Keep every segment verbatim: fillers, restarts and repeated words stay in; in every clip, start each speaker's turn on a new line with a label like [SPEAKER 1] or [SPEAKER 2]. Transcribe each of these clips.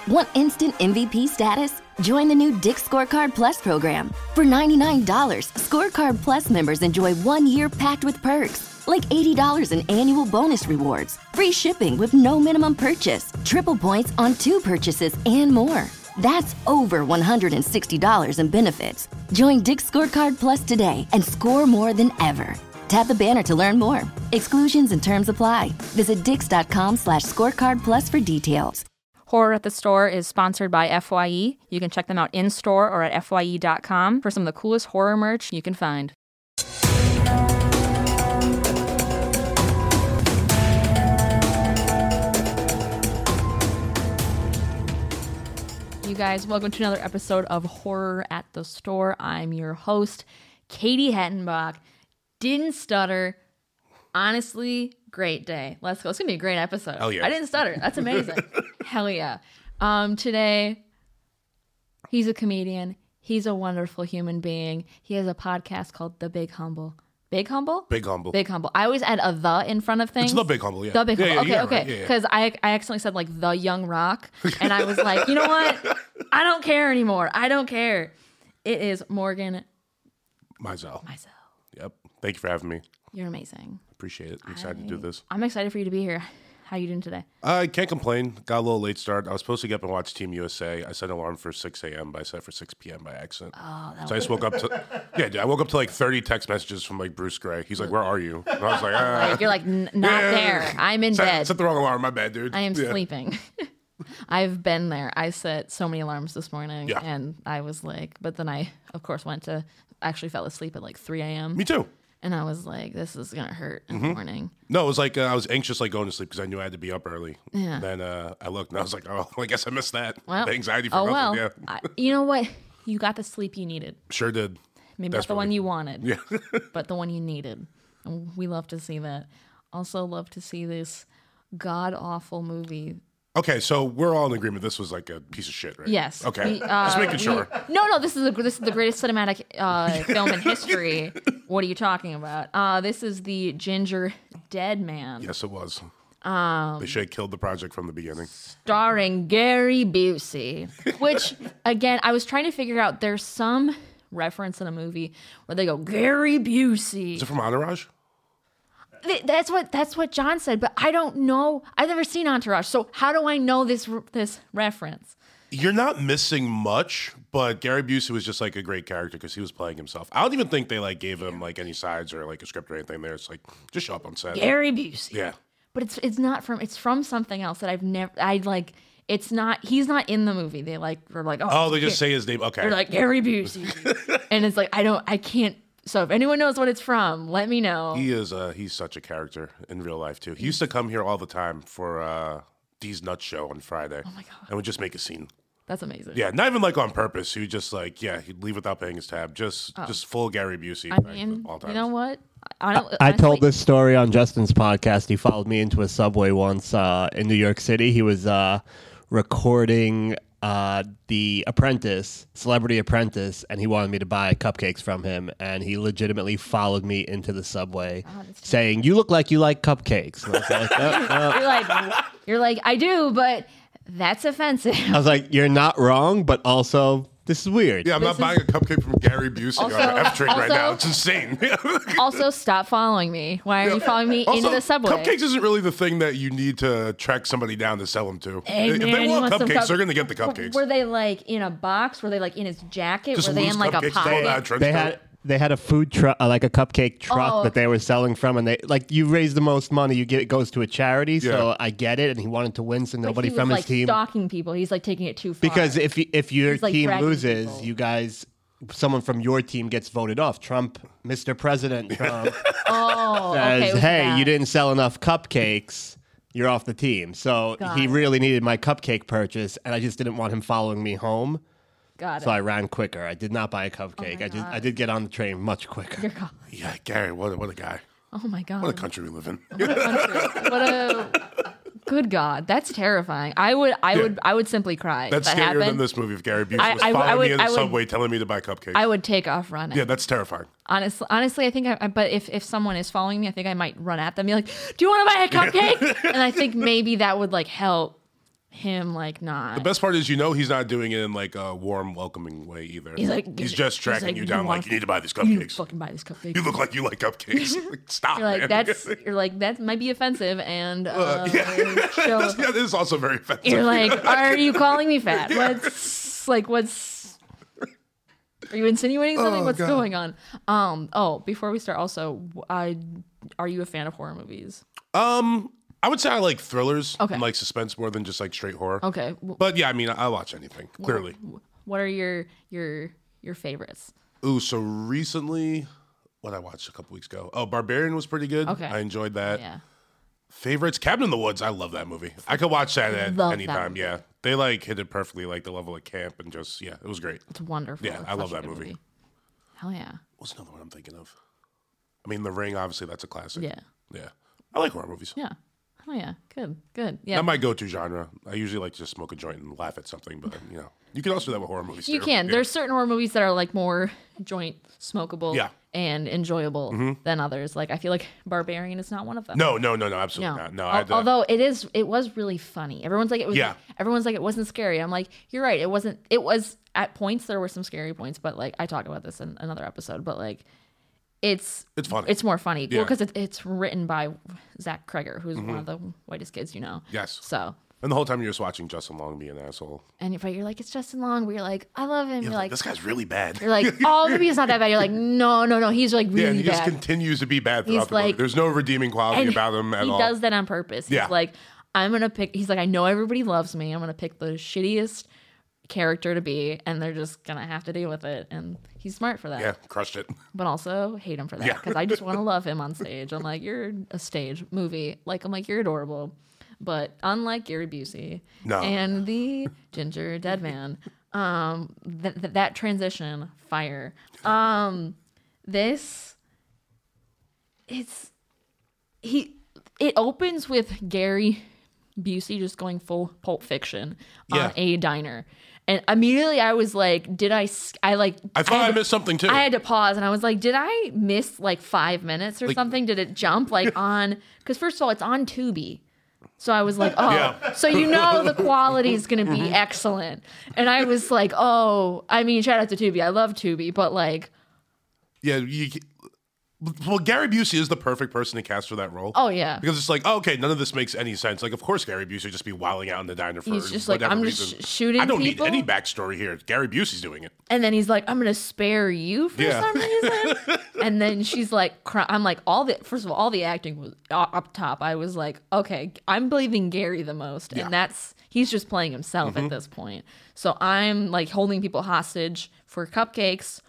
[SPEAKER 1] Want instant M V P status? Join the new Dick's Scorecard Plus program. For ninety-nine dollars, Scorecard Plus members enjoy one year packed with perks, like eighty dollars in annual bonus rewards, free shipping with no minimum purchase, triple points on two purchases, and more. That's over one hundred sixty dollars in benefits. Join Dick's Scorecard Plus today and score more than ever. Tap the banner to learn more. Exclusions and terms apply. Visit dix.com slash scorecard plus for details.
[SPEAKER 2] Horror at the Store is sponsored by F Y E. You can check them out in-store or at F Y E dot com for some of the coolest horror merch you can find. You guys, welcome to another episode of Horror at the Store. I'm your host, Katie Hettenbach. Didn't stutter. Honestly, great day. Let's go. It's going to be a great episode.
[SPEAKER 3] Hell yeah.
[SPEAKER 2] I didn't stutter. That's amazing. Hell yeah. Um, today, he's a comedian. He's a wonderful human being. He has a podcast called The Big Humble. Big Humble?
[SPEAKER 3] Big Humble.
[SPEAKER 2] Big Humble. I always add a the in front of things.
[SPEAKER 3] It's The Big Humble, yeah.
[SPEAKER 2] The Big
[SPEAKER 3] yeah,
[SPEAKER 2] Humble.
[SPEAKER 3] yeah,
[SPEAKER 2] okay,
[SPEAKER 3] yeah,
[SPEAKER 2] okay.
[SPEAKER 3] Right,
[SPEAKER 2] Because
[SPEAKER 3] yeah, yeah.
[SPEAKER 2] I, I accidentally said like The Young Rock. And I was like, you know what? I don't care anymore. I don't care. It is Morgan
[SPEAKER 3] Mizell.
[SPEAKER 2] Mizell.
[SPEAKER 3] Yep. Thank you for having me.
[SPEAKER 2] You're amazing.
[SPEAKER 3] Appreciate it. I'm excited I, to do this.
[SPEAKER 2] I'm excited for you to be here. How you doing today?
[SPEAKER 3] I can't complain. Got a little late start. I was supposed to get up and watch Team U S A. I set an alarm for six a.m., but I set it for six p.m. by accident.
[SPEAKER 2] Oh, that
[SPEAKER 3] so I just woke up to, yeah, dude, I woke up to like thirty text messages from like Bruce Gray. He's like, where are you? And I was like, ah.
[SPEAKER 2] Like, you're like, N- not
[SPEAKER 3] yeah.
[SPEAKER 2] there. I'm in
[SPEAKER 3] set,
[SPEAKER 2] bed.
[SPEAKER 3] Set the wrong alarm. My bad, dude.
[SPEAKER 2] I am
[SPEAKER 3] yeah.
[SPEAKER 2] sleeping. I've been there. I set so many alarms this morning,
[SPEAKER 3] yeah.
[SPEAKER 2] and I was like, but then I, of course, went to, actually fell asleep at like three a.m.
[SPEAKER 3] Me too.
[SPEAKER 2] And I was like, this is going to hurt in
[SPEAKER 3] mm-hmm.
[SPEAKER 2] the morning.
[SPEAKER 3] No, it was like uh, I was anxious like going to sleep because I knew I had to be up early.
[SPEAKER 2] Yeah.
[SPEAKER 3] Then uh, I looked and I was like, oh, I guess I missed that.
[SPEAKER 2] Well,
[SPEAKER 3] the anxiety for
[SPEAKER 2] oh,
[SPEAKER 3] nothing.
[SPEAKER 2] well.
[SPEAKER 3] Yeah.
[SPEAKER 2] I, you know what? You got the sleep you needed.
[SPEAKER 3] Sure did.
[SPEAKER 2] Maybe not the one you wanted,
[SPEAKER 3] yeah.
[SPEAKER 2] but the one you needed. And we love to see that. Also love to see this god-awful movie.
[SPEAKER 3] Okay, so we're all in agreement. This was like a piece of shit, right?
[SPEAKER 2] Yes.
[SPEAKER 3] Okay,
[SPEAKER 2] we, uh,
[SPEAKER 3] just making sure.
[SPEAKER 2] We, no, no, this is a, this is the greatest cinematic uh, film in history. What are you talking about? Uh, this is the Ginger Dead Man.
[SPEAKER 3] Yes, it was.
[SPEAKER 2] Um,
[SPEAKER 3] they should have killed the project from the beginning.
[SPEAKER 2] Starring Gary Busey, which again, I was trying to figure out. There's some reference in a movie where they go Gary Busey.
[SPEAKER 3] Is it from Entourage?
[SPEAKER 2] That's what that's what John said, but I don't know. I've never seen Entourage, so how do I know this this reference?
[SPEAKER 3] You're not missing much, but Gary Busey was just like a great character because he was playing himself. I don't even think they like gave him like any sides or like a script or anything there. It's like just show up on set.
[SPEAKER 2] Gary Busey.
[SPEAKER 3] Yeah,
[SPEAKER 2] but it's it's not from it's from something else that I've never I like. It's not he's not in the movie. They like are like oh,
[SPEAKER 3] oh they just say his name. Okay,
[SPEAKER 2] they're like Gary Busey, and it's like I don't I can't. So if anyone knows what it's from, let me know.
[SPEAKER 3] He is uh he's such a character in real life too. He used to come here all the time for uh D's Nuts show on Friday.
[SPEAKER 2] Oh my god.
[SPEAKER 3] And would just make a scene.
[SPEAKER 2] That's amazing.
[SPEAKER 3] Yeah, not even like on purpose. He would just like yeah, he'd leave without paying his tab. Just
[SPEAKER 2] oh.
[SPEAKER 3] just full Gary Busey.
[SPEAKER 2] I mean,
[SPEAKER 3] all times.
[SPEAKER 2] You know what? I, don't,
[SPEAKER 4] I told this story on Justin's podcast. He followed me into a Subway once uh, in New York City. He was uh, recording Uh, The Apprentice, Celebrity Apprentice, and he wanted me to buy cupcakes from him, and he legitimately followed me into the Subway,
[SPEAKER 2] oh,
[SPEAKER 4] saying, "You look like you like cupcakes." And I was like, oh, oh.
[SPEAKER 2] You're like, you're like, I do, but that's offensive.
[SPEAKER 4] I was like, "You're not wrong, but also this is weird."
[SPEAKER 3] Yeah, I'm
[SPEAKER 2] This
[SPEAKER 3] not
[SPEAKER 2] is-
[SPEAKER 3] buying a cupcake from Gary Busey
[SPEAKER 2] Also-
[SPEAKER 3] on the F train right
[SPEAKER 2] also-
[SPEAKER 3] now. It's insane.
[SPEAKER 2] Also, stop following me. Why are you following me
[SPEAKER 3] Also,
[SPEAKER 2] into the Subway?
[SPEAKER 3] Cupcakes isn't really the thing that you need to track somebody down to sell them to.
[SPEAKER 2] Hey,
[SPEAKER 3] if
[SPEAKER 2] man,
[SPEAKER 3] they
[SPEAKER 2] you
[SPEAKER 3] want
[SPEAKER 2] want some
[SPEAKER 3] cupcakes,
[SPEAKER 2] cup-
[SPEAKER 3] they're going to get the cupcakes.
[SPEAKER 2] Were they like in a box? Were they like in his jacket?
[SPEAKER 3] Just
[SPEAKER 2] Were they
[SPEAKER 3] loose
[SPEAKER 2] in like a
[SPEAKER 3] cupcakes thrown out of
[SPEAKER 2] pocket?
[SPEAKER 3] trench
[SPEAKER 4] They
[SPEAKER 3] coat.
[SPEAKER 4] had they had a food truck, uh, like a cupcake truck
[SPEAKER 2] Oh.
[SPEAKER 4] that they were selling from, and they like you raise the most money, you get it goes to a charity. So
[SPEAKER 3] Yeah.
[SPEAKER 4] I get it, and he wanted to win, so
[SPEAKER 2] But
[SPEAKER 4] nobody
[SPEAKER 2] he
[SPEAKER 4] from
[SPEAKER 2] was,
[SPEAKER 4] his
[SPEAKER 2] like,
[SPEAKER 4] team.
[SPEAKER 2] stalking people. He's like taking it too far.
[SPEAKER 4] Because if y- if your
[SPEAKER 2] He's, like,
[SPEAKER 4] team
[SPEAKER 2] dragging
[SPEAKER 4] loses,
[SPEAKER 2] people.
[SPEAKER 4] you guys, someone from your team gets voted off. Trump, Mister President Trump,
[SPEAKER 2] oh,
[SPEAKER 4] says,
[SPEAKER 2] okay, it was
[SPEAKER 4] "Hey,
[SPEAKER 2] that.
[SPEAKER 4] you didn't sell enough cupcakes. You're off the team." So
[SPEAKER 2] Got
[SPEAKER 4] he
[SPEAKER 2] it.
[SPEAKER 4] really needed my cupcake purchase, and I just didn't want him following me home.
[SPEAKER 2] Got it.
[SPEAKER 4] So I ran quicker. I did not buy a cupcake.
[SPEAKER 2] my
[SPEAKER 4] I just
[SPEAKER 2] God.
[SPEAKER 4] I did get on the train much quicker.
[SPEAKER 2] Your God.
[SPEAKER 3] Yeah, Gary, what a, what a guy.
[SPEAKER 2] Oh my God.
[SPEAKER 3] What a country we live in.
[SPEAKER 2] What a good God, that's terrifying. I would, I
[SPEAKER 3] Yeah.
[SPEAKER 2] would, I would simply cry. if
[SPEAKER 3] That's
[SPEAKER 2] that
[SPEAKER 3] scarier
[SPEAKER 2] happened.
[SPEAKER 3] than this movie if Gary Busey
[SPEAKER 2] I-
[SPEAKER 3] was
[SPEAKER 2] I- I
[SPEAKER 3] following
[SPEAKER 2] would-
[SPEAKER 3] me in the
[SPEAKER 2] I would-
[SPEAKER 3] subway telling me to buy cupcakes.
[SPEAKER 2] I would take off running.
[SPEAKER 3] yeah, that's terrifying.
[SPEAKER 2] Honestly, honestly, I think. I, but if, if someone is following me, I think I might run at them, and be like, "Do you want to buy a cupcake?" And I think maybe that would like help him like not.
[SPEAKER 3] The best part is, you know, he's not doing it in like a warm, welcoming way either.
[SPEAKER 2] He's like,
[SPEAKER 3] he's just
[SPEAKER 2] he's
[SPEAKER 3] tracking
[SPEAKER 2] like,
[SPEAKER 3] you
[SPEAKER 2] you
[SPEAKER 3] down,
[SPEAKER 2] want-
[SPEAKER 3] like you need to buy these
[SPEAKER 2] You need to
[SPEAKER 3] cupcakes.
[SPEAKER 2] fucking buy this cupcake.
[SPEAKER 3] You look like you like cupcakes. Like, stop,
[SPEAKER 2] You're like
[SPEAKER 3] man.
[SPEAKER 2] that's. You're like that might be offensive, and uh,
[SPEAKER 3] Uh, yeah.
[SPEAKER 2] show-
[SPEAKER 3] yeah, this is also very offensive.
[SPEAKER 2] You're like, are you calling me fat? What's like what's are you insinuating something?
[SPEAKER 3] Oh,
[SPEAKER 2] what's
[SPEAKER 3] God.
[SPEAKER 2] going on? Um oh, before we start also, I are you a fan of horror movies?
[SPEAKER 3] um, I would say I like thrillers
[SPEAKER 2] Okay.
[SPEAKER 3] and like suspense more than just like straight horror.
[SPEAKER 2] Okay. w-
[SPEAKER 3] But yeah, I mean, I watch anything, clearly.
[SPEAKER 2] What are your your your favorites?
[SPEAKER 3] Ooh, so recently, what I watched a couple weeks ago. Oh, Barbarian was pretty good.
[SPEAKER 2] Okay.
[SPEAKER 3] I enjoyed that.
[SPEAKER 2] Yeah.
[SPEAKER 3] Favorites, Cabin in the Woods. I love that movie. I could watch that at
[SPEAKER 2] Love
[SPEAKER 3] any
[SPEAKER 2] that
[SPEAKER 3] time.
[SPEAKER 2] movie.
[SPEAKER 3] Yeah. They like hit it perfectly, like the level of camp and just, yeah, it was great.
[SPEAKER 2] It's wonderful.
[SPEAKER 3] Yeah,
[SPEAKER 2] It's
[SPEAKER 3] I love
[SPEAKER 2] such a
[SPEAKER 3] that
[SPEAKER 2] good
[SPEAKER 3] movie.
[SPEAKER 2] Hell yeah.
[SPEAKER 3] What's another one I'm thinking of? I mean, The Ring, obviously, that's a classic.
[SPEAKER 2] Yeah.
[SPEAKER 3] Yeah. I like horror movies.
[SPEAKER 2] Yeah. Oh yeah. Good. Good. Yeah.
[SPEAKER 3] Not my go-to genre. I usually like to just smoke a joint and laugh at something, but you know, you can also do that with horror movies.
[SPEAKER 2] You
[SPEAKER 3] too.
[SPEAKER 2] can.
[SPEAKER 3] Yeah.
[SPEAKER 2] There's certain horror movies that are like more joint smokable
[SPEAKER 3] Yeah.
[SPEAKER 2] and enjoyable than others. Like I feel like Barbarian is not one of them.
[SPEAKER 3] no, no, no, no, absolutely
[SPEAKER 2] No.
[SPEAKER 3] not. No,
[SPEAKER 2] Al-
[SPEAKER 3] I had to-
[SPEAKER 2] although it is, it was really funny. Everyone's like, it was.
[SPEAKER 3] Yeah.
[SPEAKER 2] Everyone's like, it wasn't scary. I'm like, you're right. It wasn't. It was at points. There were some scary points, but like I talk about this in another episode. But like, it's
[SPEAKER 3] It's funny.
[SPEAKER 2] It's more funny. Well,
[SPEAKER 3] Yeah.
[SPEAKER 2] because it, it's written by Zach Kreger, who's one of the whitest kids you know.
[SPEAKER 3] Yes.
[SPEAKER 2] So.
[SPEAKER 3] And the whole time you're just watching Justin Long be an asshole.
[SPEAKER 2] And if you're like, it's Justin Long, but you're like, I love him. You're
[SPEAKER 3] You're like,
[SPEAKER 2] like,
[SPEAKER 3] this guy's really bad.
[SPEAKER 2] you're like, oh, maybe it's not that bad. You're like, no, no, no, he's like
[SPEAKER 3] yeah, and
[SPEAKER 2] really
[SPEAKER 3] he just
[SPEAKER 2] bad.
[SPEAKER 3] continues to be bad throughout
[SPEAKER 2] He's
[SPEAKER 3] the movie.
[SPEAKER 2] like-
[SPEAKER 3] There's no redeeming quality
[SPEAKER 2] And
[SPEAKER 3] about him at
[SPEAKER 2] he
[SPEAKER 3] all.
[SPEAKER 2] does that on purpose. He's
[SPEAKER 3] Yeah.
[SPEAKER 2] like, I'm gonna pick. He's like, I know everybody loves me. I'm gonna pick the shittiest character to be, and they're just gonna have to deal with it. And he's smart for that.
[SPEAKER 3] Yeah, crushed it.
[SPEAKER 2] But also hate him for that
[SPEAKER 3] Yeah.
[SPEAKER 2] because I just want to love him on stage. I'm like, you're a stage movie. Like I'm like, you're adorable. But unlike Gary Busey
[SPEAKER 3] No.
[SPEAKER 2] and the Ginger Dead Man, um, th- th- that transition, fire. Um, this, it's he. It opens with Gary Busey just going full Pulp Fiction on
[SPEAKER 3] Yeah.
[SPEAKER 2] a diner. And immediately I was like, did I, s- I like,
[SPEAKER 3] I thought I,
[SPEAKER 2] had to-
[SPEAKER 3] missed something too.
[SPEAKER 2] I had to pause and I was like, did I miss like five minutes or
[SPEAKER 3] Like-
[SPEAKER 2] something? Did it jump like on, because first of all, it's on Tubi. So I was like, oh,
[SPEAKER 3] Yeah.
[SPEAKER 2] so you know the quality is going to be excellent. And I was like, oh, I mean, shout out to Tubi. I love Tubi, but like,
[SPEAKER 3] yeah, you, well, Gary Busey is the perfect person to cast for that role.
[SPEAKER 2] oh yeah.
[SPEAKER 3] Because it's like, oh, okay, none of this makes any sense. Like, of course, Gary Busey would just be wilding out in the diner for
[SPEAKER 2] He's just like,
[SPEAKER 3] whatever
[SPEAKER 2] I'm just
[SPEAKER 3] reason.
[SPEAKER 2] sh- shooting
[SPEAKER 3] I don't
[SPEAKER 2] people.
[SPEAKER 3] need any backstory here. Gary Busey's doing it.
[SPEAKER 2] And then he's like, I'm going to spare you for
[SPEAKER 3] Yeah.
[SPEAKER 2] some reason. And then she's like, cry- I'm like, all the, first of all, all the acting was u- up top. I was like, okay, I'm believing Gary the most.
[SPEAKER 3] Yeah.
[SPEAKER 2] And that's, he's just playing himself at this point. So I'm like holding people hostage for cupcakes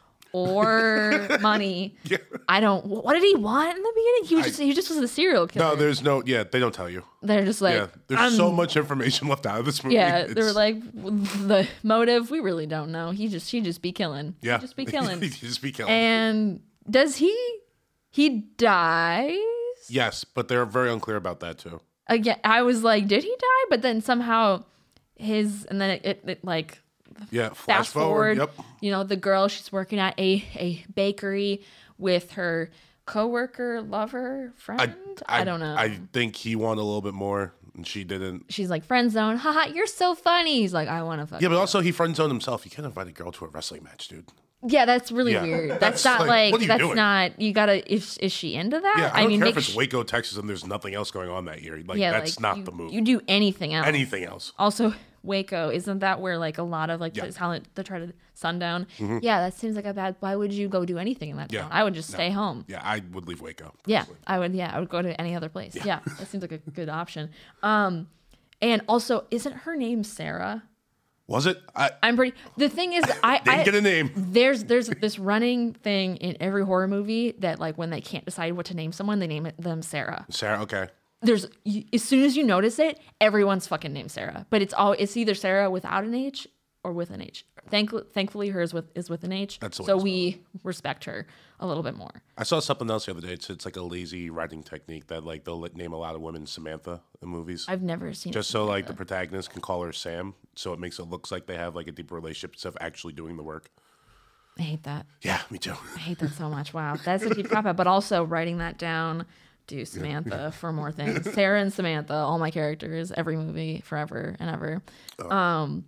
[SPEAKER 2] or money.
[SPEAKER 3] Yeah.
[SPEAKER 2] I don't, what did he want in the beginning? He was just, he just was a serial killer.
[SPEAKER 3] No, there's no, yeah, they don't tell you.
[SPEAKER 2] They're just like,
[SPEAKER 3] Yeah, there's
[SPEAKER 2] I'm-
[SPEAKER 3] so much information left out of this movie.
[SPEAKER 2] Yeah, they were
[SPEAKER 3] It's-
[SPEAKER 2] like, the motive, we really don't know. He just, he just be killing.
[SPEAKER 3] yeah,
[SPEAKER 2] He just be killing.
[SPEAKER 3] He just be killing.
[SPEAKER 2] And does he? He dies
[SPEAKER 3] yes, but they're very unclear about that too.
[SPEAKER 2] again. I was like, did he die? But then somehow his and then it, it, it like
[SPEAKER 3] Yeah, flash
[SPEAKER 2] fast forward.
[SPEAKER 3] Yep.
[SPEAKER 2] You know, the girl she's working at a a bakery with her coworker, lover, friend. I, don't know.
[SPEAKER 3] I think he wanted a little bit more, and she didn't.
[SPEAKER 2] She's like friend zone. Haha, you're so funny. He's like, I want to fuck.
[SPEAKER 3] Yeah,
[SPEAKER 2] you.
[SPEAKER 3] but also he friend zoned himself. You can't invite a girl to a wrestling match, dude.
[SPEAKER 2] Yeah, that's really
[SPEAKER 3] Yeah.
[SPEAKER 2] weird.
[SPEAKER 3] That's
[SPEAKER 2] That's, not
[SPEAKER 3] like,
[SPEAKER 2] like,
[SPEAKER 3] what are you
[SPEAKER 2] that's
[SPEAKER 3] doing?
[SPEAKER 2] not you gotta. Is is she into that?
[SPEAKER 3] Yeah, I don't
[SPEAKER 2] mean,
[SPEAKER 3] care
[SPEAKER 2] make
[SPEAKER 3] if it's
[SPEAKER 2] sh-
[SPEAKER 3] Waco, Texas, and there's nothing else going on that year. Like
[SPEAKER 2] yeah,
[SPEAKER 3] that's
[SPEAKER 2] like,
[SPEAKER 3] not
[SPEAKER 2] you,
[SPEAKER 3] the move.
[SPEAKER 2] You do anything else.
[SPEAKER 3] Anything else?
[SPEAKER 2] Also, Waco, isn't that where like a lot of like
[SPEAKER 3] Yeah.
[SPEAKER 2] the talent they try to sundown? Yeah, that seems like a bad. Why would you go do anything in that
[SPEAKER 3] Yeah.
[SPEAKER 2] town? I would just
[SPEAKER 3] No.
[SPEAKER 2] stay home.
[SPEAKER 3] Yeah, I would leave Waco.
[SPEAKER 2] Yeah,
[SPEAKER 3] personally.
[SPEAKER 2] I would. Yeah, I would go to any other place. Yeah, that seems like a good option. Um, and also, isn't her name Sarah?
[SPEAKER 3] Was it? I
[SPEAKER 2] I'm pretty. The thing is, I
[SPEAKER 3] didn't
[SPEAKER 2] I,
[SPEAKER 3] get a name.
[SPEAKER 2] There's there's this running thing in every horror movie that like when they can't decide what to name someone, they name it them Sarah.
[SPEAKER 3] Sarah. Okay.
[SPEAKER 2] There's y- as soon as you notice it, everyone's fucking named Sarah, but it's all it's either Sarah without an H or with an H. Thank, thankfully, hers with is with an H,
[SPEAKER 3] That's the way
[SPEAKER 2] so
[SPEAKER 3] it's
[SPEAKER 2] we respect her a little bit more.
[SPEAKER 3] I saw something else the other day. It's, it's like a lazy writing technique that like they'll let- name a lot of women Samantha in movies.
[SPEAKER 2] I've never seen
[SPEAKER 3] just
[SPEAKER 2] it.
[SPEAKER 3] so like the protagonist can call her Sam, so it makes it looks like they have like a deeper relationship instead of actually doing the work.
[SPEAKER 2] I hate that.
[SPEAKER 3] Yeah, me too.
[SPEAKER 2] I hate that so much. Wow, that's a deep cop out. But also writing that down do Samantha for more things. Sarah and Samantha, all my characters, every movie, forever and ever. Oh. Um,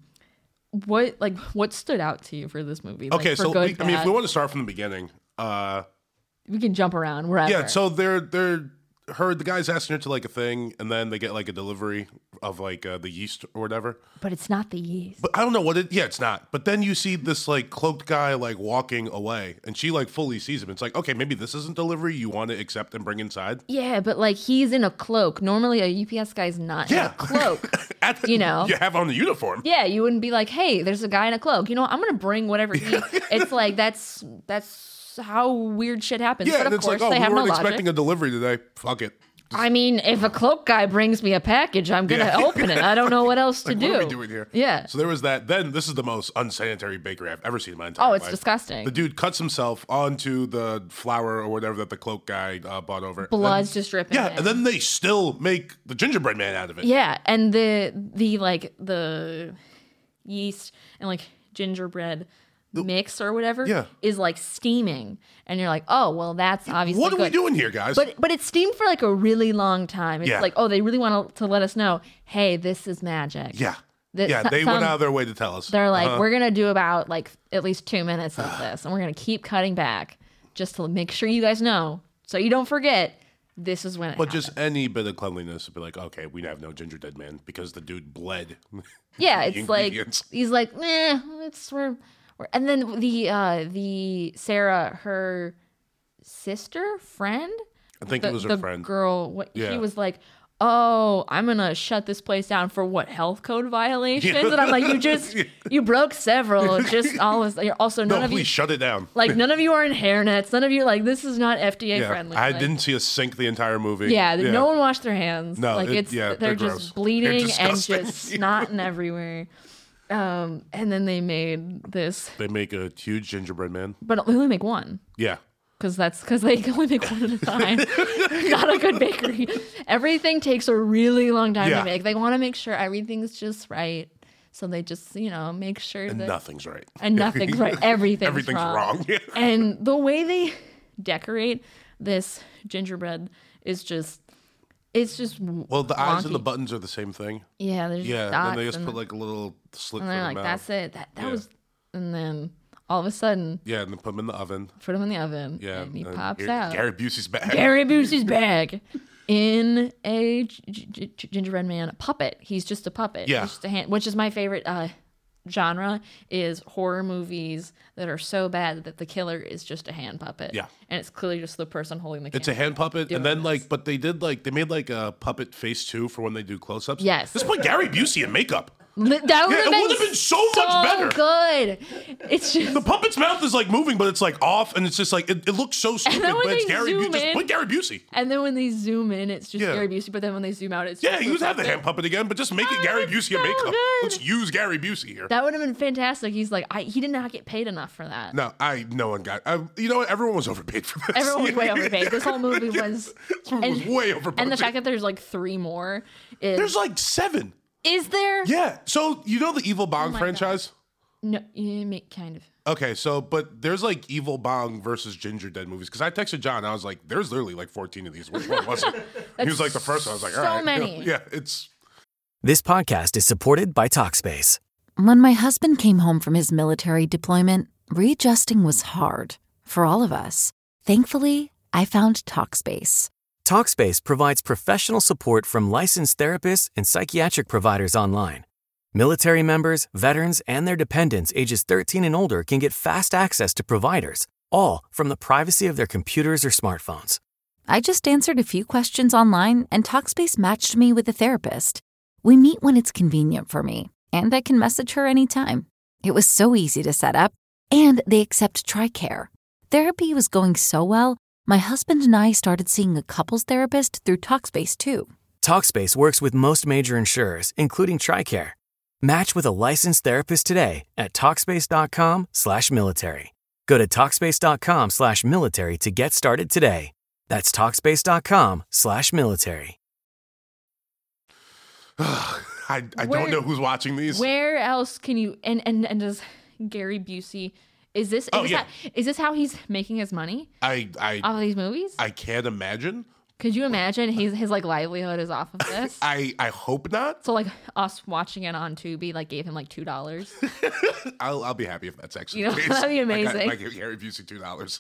[SPEAKER 2] what like what stood out to you for this movie? Like,
[SPEAKER 3] okay,
[SPEAKER 2] for
[SPEAKER 3] so
[SPEAKER 2] good,
[SPEAKER 3] we, I mean, if
[SPEAKER 2] bad?
[SPEAKER 3] we want to start from the beginning, uh,
[SPEAKER 2] we can jump around wherever.
[SPEAKER 3] yeah. So they're they're her the guy's asking her to like a thing, and then they get like a delivery of like uh, the yeast or whatever.
[SPEAKER 2] But it's not the yeast.
[SPEAKER 3] But I don't know what it. Yeah, it's not. But then you see this like cloaked guy like walking away, and she like fully sees him. It's like, okay, maybe this isn't delivery you want to accept and bring inside.
[SPEAKER 2] Yeah, but like he's in a cloak. Normally, a U P S guy's not
[SPEAKER 3] Yeah.
[SPEAKER 2] in a cloak.
[SPEAKER 3] At the-
[SPEAKER 2] You know?
[SPEAKER 3] you have on the uniform.
[SPEAKER 2] Yeah, you wouldn't be like, hey, there's a guy in a cloak. You know, I'm gonna bring whatever. He, it's like that's that's how weird shit happens.
[SPEAKER 3] Yeah,
[SPEAKER 2] but
[SPEAKER 3] and
[SPEAKER 2] of
[SPEAKER 3] it's
[SPEAKER 2] course,
[SPEAKER 3] like, oh,
[SPEAKER 2] they
[SPEAKER 3] we
[SPEAKER 2] have
[SPEAKER 3] weren't
[SPEAKER 2] no
[SPEAKER 3] expecting
[SPEAKER 2] logic.
[SPEAKER 3] a delivery today. Fuck it.
[SPEAKER 2] I mean, if a cloak guy brings me a package, I'm gonna
[SPEAKER 3] Yeah.
[SPEAKER 2] open it. I don't know what else to
[SPEAKER 3] Like,
[SPEAKER 2] do.
[SPEAKER 3] what are we doing here?
[SPEAKER 2] Yeah.
[SPEAKER 3] So there was that. Then this is the most unsanitary bakery I've ever seen in my entire
[SPEAKER 2] Oh,
[SPEAKER 3] life.
[SPEAKER 2] it's disgusting.
[SPEAKER 3] The dude cuts himself onto the flour or whatever that the cloak guy uh, bought over.
[SPEAKER 2] Blood's
[SPEAKER 3] Then-
[SPEAKER 2] just dripping.
[SPEAKER 3] Yeah,
[SPEAKER 2] in.
[SPEAKER 3] and then they still make the gingerbread man out of it.
[SPEAKER 2] Yeah, and the the like the yeast and like gingerbread mix or whatever
[SPEAKER 3] Yeah.
[SPEAKER 2] is like steaming, and you're like, oh well, that's obviously
[SPEAKER 3] What are we
[SPEAKER 2] good.
[SPEAKER 3] doing here, guys?
[SPEAKER 2] But but it's steamed for like a really long time. It's
[SPEAKER 3] Yeah.
[SPEAKER 2] like, oh, they really want to, to let us know, hey, this is magic.
[SPEAKER 3] yeah,
[SPEAKER 2] That
[SPEAKER 3] yeah,
[SPEAKER 2] so-
[SPEAKER 3] they
[SPEAKER 2] some-
[SPEAKER 3] went out of their way to tell us.
[SPEAKER 2] They're like,
[SPEAKER 3] Uh-huh.
[SPEAKER 2] we're gonna do about like at least two minutes of this, and we're gonna keep cutting back just to make sure you guys know, so you don't forget. This is when it
[SPEAKER 3] But
[SPEAKER 2] happened.
[SPEAKER 3] just any bit of cleanliness would be like, okay, we have no gingerbread man because the dude bled.
[SPEAKER 2] Yeah,
[SPEAKER 3] the
[SPEAKER 2] it's like
[SPEAKER 3] ingredients.
[SPEAKER 2] he's like, eh, it's we're, we're and then the uh the Sarah, her sister, friend,
[SPEAKER 3] I think
[SPEAKER 2] the,
[SPEAKER 3] it was her
[SPEAKER 2] the
[SPEAKER 3] friend.
[SPEAKER 2] girl, what
[SPEAKER 3] Yeah.
[SPEAKER 2] she was like, oh, I'm gonna shut this place down for what, health code violations?
[SPEAKER 3] Yeah.
[SPEAKER 2] And I'm like, you just you broke several, just always. You're also none
[SPEAKER 3] No,
[SPEAKER 2] of
[SPEAKER 3] please
[SPEAKER 2] you
[SPEAKER 3] shut it down.
[SPEAKER 2] like none of you are in hairnets. None of you like this is not F D A
[SPEAKER 3] yeah,
[SPEAKER 2] friendly.
[SPEAKER 3] I
[SPEAKER 2] Like,
[SPEAKER 3] didn't see a sink the entire movie.
[SPEAKER 2] Yeah, no one washed their hands.
[SPEAKER 3] No,
[SPEAKER 2] like
[SPEAKER 3] it-
[SPEAKER 2] it's
[SPEAKER 3] yeah,
[SPEAKER 2] they're,
[SPEAKER 3] they're
[SPEAKER 2] just
[SPEAKER 3] gross.
[SPEAKER 2] bleeding
[SPEAKER 3] They're
[SPEAKER 2] and
[SPEAKER 3] disgusting.
[SPEAKER 2] just snotting everywhere. Um, and then they made this,
[SPEAKER 3] They make a huge gingerbread man.
[SPEAKER 2] but they only make one
[SPEAKER 3] Yeah.
[SPEAKER 2] because that's because they can only make one at a time. Not a good bakery. Everything takes a really long time
[SPEAKER 3] Yeah.
[SPEAKER 2] to make. They want to make sure everything's just right, so they just you know make sure
[SPEAKER 3] And
[SPEAKER 2] that
[SPEAKER 3] nothing's right.
[SPEAKER 2] and nothing's right. Everything's,
[SPEAKER 3] Everything's
[SPEAKER 2] wrong.
[SPEAKER 3] wrong.
[SPEAKER 2] And the way they decorate this gingerbread is just, it's just
[SPEAKER 3] Well, the eyes and the
[SPEAKER 2] wonky.
[SPEAKER 3] buttons are the same thing.
[SPEAKER 2] Yeah, there's
[SPEAKER 3] Yeah,
[SPEAKER 2] dots
[SPEAKER 3] and they just
[SPEAKER 2] and,
[SPEAKER 3] put like a little slit
[SPEAKER 2] and
[SPEAKER 3] for
[SPEAKER 2] they're
[SPEAKER 3] the
[SPEAKER 2] like,
[SPEAKER 3] mouth.
[SPEAKER 2] that's it. That that
[SPEAKER 3] Yeah.
[SPEAKER 2] was, and then all of a sudden,
[SPEAKER 3] Yeah, and then put them in the oven.
[SPEAKER 2] put him in the oven.
[SPEAKER 3] Yeah,
[SPEAKER 2] and he
[SPEAKER 3] and
[SPEAKER 2] pops
[SPEAKER 3] here-
[SPEAKER 2] out.
[SPEAKER 3] Gary Busey's back.
[SPEAKER 2] Gary Busey's bag in a g- g- g- gingerbread man puppet. He's just a puppet.
[SPEAKER 3] Yeah.
[SPEAKER 2] He's just a hand, which is my favorite uh, genre is horror movies that are so bad that the killer is just a hand puppet.
[SPEAKER 3] Yeah.
[SPEAKER 2] and it's clearly just the person holding the.
[SPEAKER 3] It's a
[SPEAKER 2] camera.
[SPEAKER 3] hand puppet,
[SPEAKER 2] doing
[SPEAKER 3] and then
[SPEAKER 2] this.
[SPEAKER 3] like, but they did like they made like a puppet face too for when they do close-ups.
[SPEAKER 2] Yes.
[SPEAKER 3] Just put Gary Busey in makeup.
[SPEAKER 2] Li- That would
[SPEAKER 3] Yeah,
[SPEAKER 2] have
[SPEAKER 3] it
[SPEAKER 2] been,
[SPEAKER 3] would've been so much better.
[SPEAKER 2] good. It's just
[SPEAKER 3] The puppet's mouth is like moving, but it's like off, and it's just like it, it looks so stupid.
[SPEAKER 2] then when
[SPEAKER 3] But it's
[SPEAKER 2] they
[SPEAKER 3] Gary.
[SPEAKER 2] zoom
[SPEAKER 3] Bu- just
[SPEAKER 2] in-
[SPEAKER 3] put Gary Busey.
[SPEAKER 2] and then when they zoom in, it's just
[SPEAKER 3] Yeah.
[SPEAKER 2] Gary Busey. But then when they zoom out, it's
[SPEAKER 3] Yeah,
[SPEAKER 2] just
[SPEAKER 3] use have the
[SPEAKER 2] puppet.
[SPEAKER 3] hand puppet again, but just make it
[SPEAKER 2] Oh,
[SPEAKER 3] Gary
[SPEAKER 2] that's
[SPEAKER 3] Busey in
[SPEAKER 2] so
[SPEAKER 3] makeup.
[SPEAKER 2] good.
[SPEAKER 3] Let's use Gary Busey here.
[SPEAKER 2] That would have been fantastic. He's like, I, he did not get paid enough for that.
[SPEAKER 3] No, I no one got. I, you know what? Everyone was overpaid for this.
[SPEAKER 2] Everyone was way overpaid. This whole movie was,
[SPEAKER 3] This movie was way overpaid.
[SPEAKER 2] and the fact that there's like three more is
[SPEAKER 3] There's like seven.
[SPEAKER 2] is there?
[SPEAKER 3] Yeah. So you know the Evil Bong
[SPEAKER 2] my
[SPEAKER 3] franchise?
[SPEAKER 2] No, you make kind of.
[SPEAKER 3] Okay, so but there's like Evil Bong versus Ginger Dead movies because I texted John. I was like, "There's literally like fourteen of these. Which one was it?" He was like, "The first one." I was like,
[SPEAKER 2] so
[SPEAKER 3] "All right,
[SPEAKER 2] many.
[SPEAKER 3] yeah, it's
[SPEAKER 5] This podcast is supported by Talkspace.
[SPEAKER 6] When my husband came home from his military deployment, readjusting was hard for all of us. Thankfully, I found Talkspace.
[SPEAKER 5] Talkspace provides professional support from licensed therapists and psychiatric providers online. Military members, veterans, and their dependents ages thirteen and older can get fast access to providers, all from the privacy of their computers or smartphones.
[SPEAKER 6] I just answered a few questions online, and Talkspace matched me with a therapist. We meet when it's convenient for me, and I can message her anytime. It was so easy to set up, and they accept TRICARE. Therapy was going so well, my husband and I started seeing a couples therapist through Talkspace too.
[SPEAKER 5] Talkspace works with most major insurers, including TRICARE. Match with a licensed therapist today at Talkspace.com slash military. Go to Talkspace.com slash military to get started today. That's Talkspace.com slash military.
[SPEAKER 3] I, I
[SPEAKER 2] Where-
[SPEAKER 3] don't know who's watching these.
[SPEAKER 2] Where else can you? And and and does Gary Busey? Is this? Is,
[SPEAKER 3] Oh,
[SPEAKER 2] this,
[SPEAKER 3] yeah.
[SPEAKER 2] how, is this how he's making his money
[SPEAKER 3] I I
[SPEAKER 2] off of these movies?
[SPEAKER 3] I can't imagine.
[SPEAKER 2] Could you imagine his his like livelihood is off of this?
[SPEAKER 3] I, I hope not.
[SPEAKER 2] So like us watching it on Tubi like gave him like two dollars.
[SPEAKER 3] I'll I'll be happy if that's actually
[SPEAKER 2] You know,
[SPEAKER 3] the case.
[SPEAKER 2] that'd be
[SPEAKER 3] I got-
[SPEAKER 2] amazing.
[SPEAKER 3] I give Gary Busey two dollars.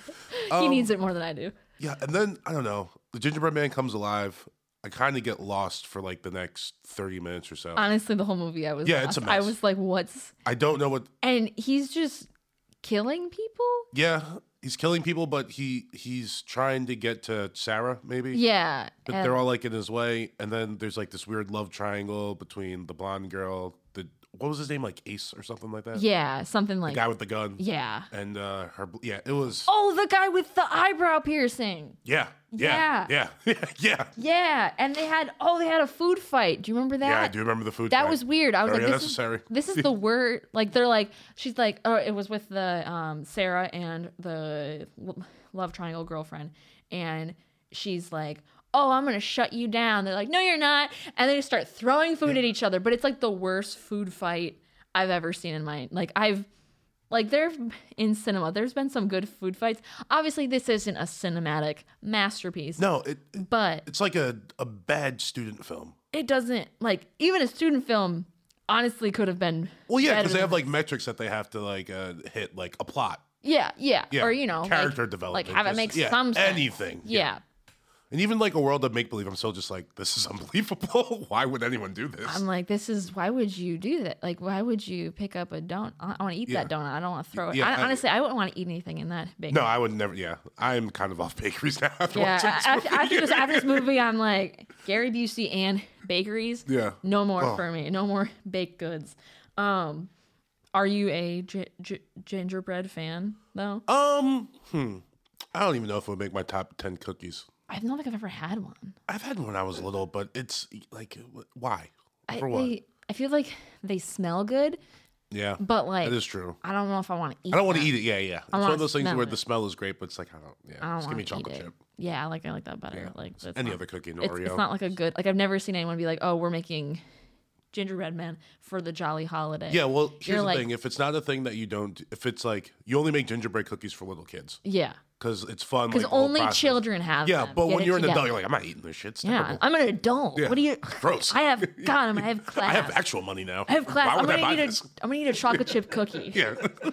[SPEAKER 2] He needs it more than I do.
[SPEAKER 3] Yeah, and then I don't know. The gingerbread man comes alive. I kind of get lost for like the next thirty minutes or so.
[SPEAKER 2] Honestly, the whole movie I was
[SPEAKER 3] Yeah, it's a
[SPEAKER 2] lost. I
[SPEAKER 3] mess.
[SPEAKER 2] was like, what's
[SPEAKER 3] I don't know what.
[SPEAKER 2] and he's just killing people?
[SPEAKER 3] Yeah, he's killing people, but he he's trying to get to Sarah, maybe.
[SPEAKER 2] Yeah.
[SPEAKER 3] But
[SPEAKER 2] and-
[SPEAKER 3] they're all like in his way, and then there's like this weird love triangle between the blonde girl, the what was his name, like Ace or something like that.
[SPEAKER 2] yeah, something
[SPEAKER 3] the
[SPEAKER 2] like
[SPEAKER 3] guy with the gun.
[SPEAKER 2] yeah.
[SPEAKER 3] and uh, her. Yeah, it was.
[SPEAKER 2] Oh, the guy with the eyebrow piercing.
[SPEAKER 3] Yeah, yeah, yeah, yeah, yeah.
[SPEAKER 2] Yeah, and they had oh, they had a food fight. Do you remember that?
[SPEAKER 3] Yeah, I do remember the food.
[SPEAKER 2] That
[SPEAKER 3] fight.
[SPEAKER 2] was weird. I was
[SPEAKER 3] Very
[SPEAKER 2] like, this
[SPEAKER 3] unnecessary.
[SPEAKER 2] is this is the word. Like they're like, she's like, oh, it was with the um Sarah and the l- love triangle girlfriend, and she's like, oh, I'm gonna shut you down. They're like, no, you're not, and they just start throwing food at each other. But it's like the worst food fight I've ever seen in my like I've. Like there in cinema, there's been some good food fights. Obviously, this isn't a cinematic masterpiece.
[SPEAKER 3] No, it, it
[SPEAKER 2] But
[SPEAKER 3] it's like a a bad student film.
[SPEAKER 2] it doesn't like even a student film honestly could have been
[SPEAKER 3] Well, yeah,
[SPEAKER 2] better
[SPEAKER 3] because they
[SPEAKER 2] than
[SPEAKER 3] have like metrics that they have to like uh, hit, like a plot.
[SPEAKER 2] yeah yeah,
[SPEAKER 3] Yeah,
[SPEAKER 2] or you know
[SPEAKER 3] character
[SPEAKER 2] like,
[SPEAKER 3] development,
[SPEAKER 2] like have it
[SPEAKER 3] just-
[SPEAKER 2] make
[SPEAKER 3] yeah,
[SPEAKER 2] some sense.
[SPEAKER 3] anything,
[SPEAKER 2] yeah.
[SPEAKER 3] yeah. And even like a world of make believe, I'm still just like, this is unbelievable. Why would anyone do this?
[SPEAKER 2] I'm like, this is why would you do that? Like, why would you pick up a donut? I, I want to eat
[SPEAKER 3] Yeah.
[SPEAKER 2] that donut. I don't want to throw it.
[SPEAKER 3] Yeah,
[SPEAKER 2] I,
[SPEAKER 3] I-
[SPEAKER 2] honestly, I wouldn't want to eat anything in that big.
[SPEAKER 3] no, I would never. Yeah, I'm kind of off bakeries now. After
[SPEAKER 2] Yeah,
[SPEAKER 3] watching this
[SPEAKER 2] after,
[SPEAKER 3] movie.
[SPEAKER 2] after, this, after this movie, I'm like Gary Busey and bakeries.
[SPEAKER 3] Yeah.
[SPEAKER 2] no more
[SPEAKER 3] Oh.
[SPEAKER 2] for me. No more baked goods. Um, are you a gi- gi- gingerbread fan though?
[SPEAKER 3] um, hmm. I don't even know if it would make my top ten cookies.
[SPEAKER 2] I don't think I've ever had one.
[SPEAKER 3] I've had one when I was little, but it's like, wh- why?
[SPEAKER 2] I,
[SPEAKER 3] For what?
[SPEAKER 2] they, I feel like they smell good,
[SPEAKER 3] Yeah,
[SPEAKER 2] but like
[SPEAKER 3] that is true.
[SPEAKER 2] I don't know if I want to eat.
[SPEAKER 3] I don't want to
[SPEAKER 2] them.
[SPEAKER 3] eat it. Yeah, yeah. It's
[SPEAKER 2] I
[SPEAKER 3] one
[SPEAKER 2] wanna
[SPEAKER 3] of those things
[SPEAKER 2] smell
[SPEAKER 3] where
[SPEAKER 2] it.
[SPEAKER 3] the smell is great, but it's like I don't. Yeah,
[SPEAKER 2] I don't
[SPEAKER 3] just give me
[SPEAKER 2] want to eat
[SPEAKER 3] chocolate
[SPEAKER 2] it.
[SPEAKER 3] chip.
[SPEAKER 2] Yeah, I like I like that better.
[SPEAKER 3] Yeah.
[SPEAKER 2] Like that's
[SPEAKER 3] Any
[SPEAKER 2] not-
[SPEAKER 3] other cookie, an
[SPEAKER 2] it's,
[SPEAKER 3] Oreo.
[SPEAKER 2] it's not like a good. Like I've never seen anyone be like, oh, we're making gingerbread man for the jolly holiday.
[SPEAKER 3] Yeah, well, here's
[SPEAKER 2] You're
[SPEAKER 3] the
[SPEAKER 2] like-
[SPEAKER 3] thing: if it's not a thing that you don't, if it's like you only make gingerbread cookies for little kids
[SPEAKER 2] yeah.
[SPEAKER 3] because it's fun.
[SPEAKER 2] Because
[SPEAKER 3] like, the whole
[SPEAKER 2] only
[SPEAKER 3] process.
[SPEAKER 2] children have.
[SPEAKER 3] Yeah,
[SPEAKER 2] them.
[SPEAKER 3] but
[SPEAKER 2] Get
[SPEAKER 3] when
[SPEAKER 2] it
[SPEAKER 3] you're an adult,
[SPEAKER 2] together.
[SPEAKER 3] you're like, I'm not eating this shit. It's
[SPEAKER 2] yeah,
[SPEAKER 3] terrible.
[SPEAKER 2] I'm an adult.
[SPEAKER 3] Yeah.
[SPEAKER 2] What do you?
[SPEAKER 3] Gross.
[SPEAKER 2] I have God. I have class.
[SPEAKER 3] I have actual money now.
[SPEAKER 2] I have class.
[SPEAKER 3] Why
[SPEAKER 2] I'm
[SPEAKER 3] would I
[SPEAKER 2] gonna
[SPEAKER 3] buy
[SPEAKER 2] eat a.
[SPEAKER 3] this?
[SPEAKER 2] I'm gonna eat a chocolate chip cookie.
[SPEAKER 3] Yeah,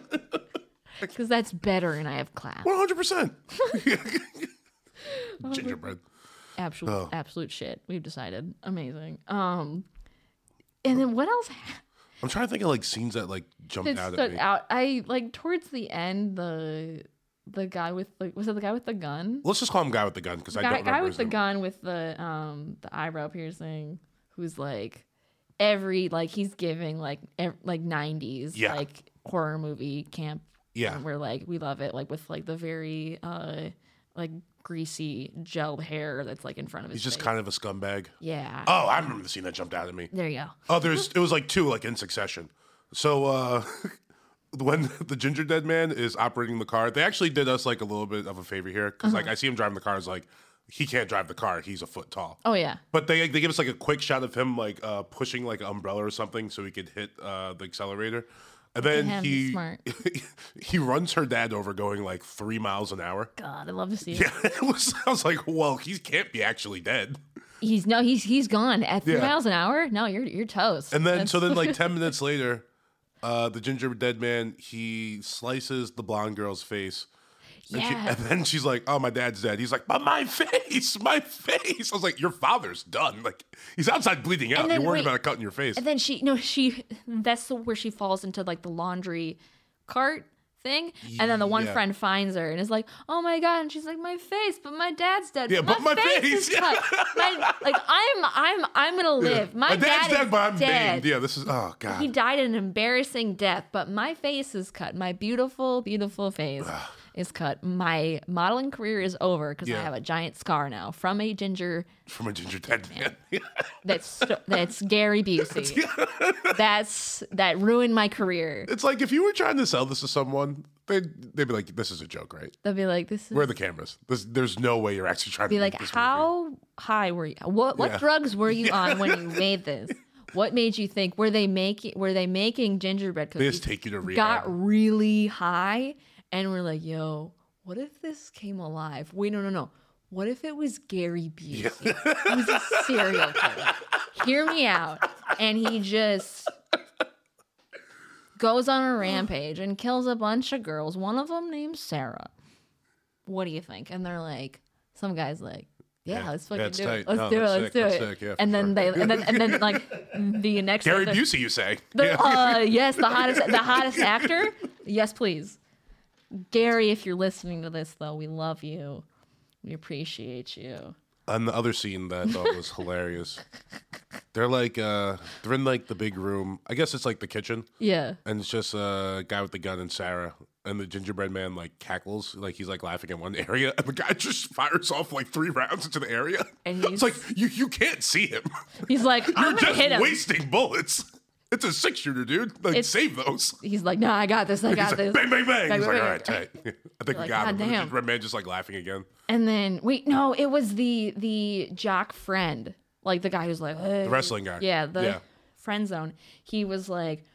[SPEAKER 2] Because that's better, and I have class.
[SPEAKER 3] one hundred percent. Gingerbread.
[SPEAKER 2] Absolute,
[SPEAKER 3] Oh.
[SPEAKER 2] absolute shit. We've decided. Amazing. Um, and then what else
[SPEAKER 3] I'm trying to think of like scenes that like jumped
[SPEAKER 2] that
[SPEAKER 3] out at
[SPEAKER 2] stood
[SPEAKER 3] me.
[SPEAKER 2] out? I like towards the end the the guy with the was it the guy with the gun?
[SPEAKER 3] Let's just call him guy with the gun because I
[SPEAKER 2] guy,
[SPEAKER 3] don't remember
[SPEAKER 2] guy
[SPEAKER 3] his
[SPEAKER 2] with the
[SPEAKER 3] name.
[SPEAKER 2] gun with the um the eyebrow piercing, who's like every like he's giving like ev- like nineties
[SPEAKER 3] Yeah.
[SPEAKER 2] like horror movie camp.
[SPEAKER 3] Yeah.
[SPEAKER 2] and we're like we love it like with like the very uh like greasy gelled hair that's like in front of his
[SPEAKER 3] He's just
[SPEAKER 2] face.
[SPEAKER 3] kind of a scumbag.
[SPEAKER 2] yeah.
[SPEAKER 3] Oh, I remember the scene that jumped out at me.
[SPEAKER 2] There you go.
[SPEAKER 3] Oh, there's it was like two like in succession. So uh when the ginger dead man is operating the car, they actually did us like a little bit of a favor here because like I see him driving the car. It's like he can't drive the car; he's a foot tall.
[SPEAKER 2] Oh yeah.
[SPEAKER 3] But they they give us like a quick shot of him like uh, pushing like an umbrella or something so he could hit uh, the accelerator, and then
[SPEAKER 2] him, he's
[SPEAKER 3] he
[SPEAKER 2] smart.
[SPEAKER 3] he runs her dad over going like three miles an hour.
[SPEAKER 2] God, I love to see it.
[SPEAKER 3] Yeah, it was. I was like, well, he can't be actually dead.
[SPEAKER 2] He's no, he's he's gone at three
[SPEAKER 3] Yeah.
[SPEAKER 2] miles an hour. No, you're you're toast.
[SPEAKER 3] And then,
[SPEAKER 2] That's-
[SPEAKER 3] so then, like ten minutes later, uh, the ginger dead man he slices the blonde girl's face. And, she,
[SPEAKER 2] Yeah.
[SPEAKER 3] and then she's like, "Oh, my dad's dead." He's like, "But my face, my face." I was like, "Your father's done. Like he's outside bleeding out.
[SPEAKER 2] then
[SPEAKER 3] You're worried
[SPEAKER 2] wait.
[SPEAKER 3] about it cutting your face."
[SPEAKER 2] And then she no she that's the, where she falls into like the laundry cart thing, and then the one
[SPEAKER 3] Yeah.
[SPEAKER 2] friend finds her and is like, "Oh my god!" And she's like, "My face, but my dad's dead.
[SPEAKER 3] Yeah, but my
[SPEAKER 2] face,
[SPEAKER 3] face,
[SPEAKER 2] is
[SPEAKER 3] yeah.
[SPEAKER 2] cut. My, like I'm I'm I'm gonna live. My,
[SPEAKER 3] my dad's
[SPEAKER 2] dad
[SPEAKER 3] dead,
[SPEAKER 2] is
[SPEAKER 3] but I'm
[SPEAKER 2] dead.
[SPEAKER 3] maimed. Yeah, this is oh god.
[SPEAKER 2] He died an embarrassing death, but my face is cut. My beautiful, beautiful face is cut. My modeling career is over because I
[SPEAKER 3] Yeah.
[SPEAKER 2] have a giant scar now from a ginger
[SPEAKER 3] From a ginger dead man.
[SPEAKER 2] that's that's Gary Busey. That's that ruined my career.
[SPEAKER 3] It's like if you were trying to sell this to someone, they'd, they'd be like, "This is a joke, right?
[SPEAKER 2] They'll be like, "This is."
[SPEAKER 3] Where are the cameras? This, there's no way you're actually trying
[SPEAKER 2] be
[SPEAKER 3] to
[SPEAKER 2] like,
[SPEAKER 3] make this
[SPEAKER 2] how high were you? What what
[SPEAKER 3] Yeah.
[SPEAKER 2] drugs were you on when you made this? What made you think were they making were they making gingerbread
[SPEAKER 3] They
[SPEAKER 2] cookies?
[SPEAKER 3] just take you to rehab.
[SPEAKER 2] Got really high, and we're like, "Yo, what if this came alive? Wait, no, no, no. what if it was Gary Busey? He was a serial killer. Hear me out. And he just goes on a rampage and kills a bunch of girls, one of them named Sarah. What do you think? And they're like, some guy's like, yeah,
[SPEAKER 3] Yeah.
[SPEAKER 2] let's fucking
[SPEAKER 3] Yeah, it's
[SPEAKER 2] do
[SPEAKER 3] tight.
[SPEAKER 2] it. Let's
[SPEAKER 3] No,
[SPEAKER 2] do it.
[SPEAKER 3] that's
[SPEAKER 2] Let's
[SPEAKER 3] sick.
[SPEAKER 2] do
[SPEAKER 3] That's
[SPEAKER 2] it.
[SPEAKER 3] sick. Yeah,
[SPEAKER 2] and
[SPEAKER 3] for
[SPEAKER 2] then
[SPEAKER 3] sure.
[SPEAKER 2] they, and then, and then like the next
[SPEAKER 3] Gary
[SPEAKER 2] the-
[SPEAKER 3] Busey, you say?
[SPEAKER 2] The,
[SPEAKER 3] Yeah.
[SPEAKER 2] uh, yes, the hottest, the hottest actor. Yes, please, Gary. If you're listening to this, though, we love you. We appreciate you.
[SPEAKER 3] On the other scene that I thought was hilarious, they're like, uh, they're in like the big room. I guess it's like the kitchen,
[SPEAKER 2] Yeah.
[SPEAKER 3] and it's just a guy with the gun and Sarah, and the gingerbread man like cackles, like he's like laughing in one area, and the guy just fires off like three rounds into the area.
[SPEAKER 2] And
[SPEAKER 3] it's
[SPEAKER 2] he's-
[SPEAKER 3] like you you can't see him.
[SPEAKER 2] He's like, I'm
[SPEAKER 3] You're
[SPEAKER 2] gonna
[SPEAKER 3] just
[SPEAKER 2] hit him.
[SPEAKER 3] wasting bullets. It's a six shooter, dude. Like
[SPEAKER 2] It's-
[SPEAKER 3] save those.
[SPEAKER 2] He's like, no, I got this. I
[SPEAKER 3] He's
[SPEAKER 2] got
[SPEAKER 3] like,
[SPEAKER 2] this.
[SPEAKER 3] bang, bang, bang.
[SPEAKER 2] Bang,
[SPEAKER 3] He's
[SPEAKER 2] bang,
[SPEAKER 3] like,
[SPEAKER 2] bang.
[SPEAKER 3] all right, tight. I think we
[SPEAKER 2] like,
[SPEAKER 3] got him.
[SPEAKER 2] "God damn."
[SPEAKER 3] Red man just like laughing again.
[SPEAKER 2] And then wait, no, it was the the jock friend, like the guy who's like hey.
[SPEAKER 3] The wrestling guy.
[SPEAKER 2] Yeah, the
[SPEAKER 3] Yeah.
[SPEAKER 2] friend zone. He was like,